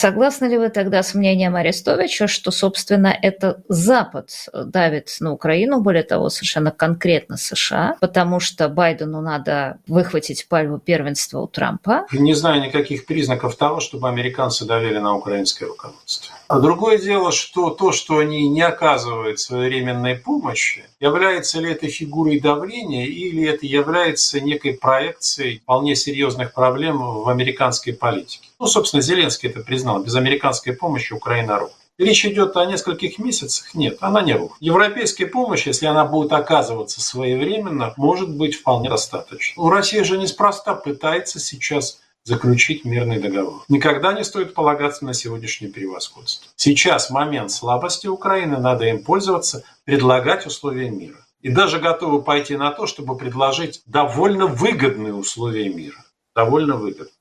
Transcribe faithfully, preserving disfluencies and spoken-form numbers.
Согласны ли вы тогда с мнением Арестовича, что, собственно, это Запад давит на Украину, более того, совершенно конкретно США, потому что Байдену надо выхватить пальму первенства у Трампа? Не знаю никаких признаков того, чтобы американцы давили на украинское руководство. А другое дело, что то, что они не оказывают своевременной помощи, является ли это фигурой давления или это является некой проекцией вполне серьезных проблем в американской политике. Ну, собственно, Зеленский это признал. Без американской помощи Украина рухнет. Речь идет о нескольких месяцах? Нет, она не рухнет. Европейская помощь, если она будет оказываться своевременно, может быть вполне достаточно. У России же неспроста пытается сейчас заключить мирный договор. Никогда не стоит полагаться на сегодняшнее превосходство. Сейчас момент слабости Украины, надо им пользоваться, предлагать условия мира. И даже готовы пойти на то, чтобы предложить довольно выгодные условия мира. Довольно выгодные.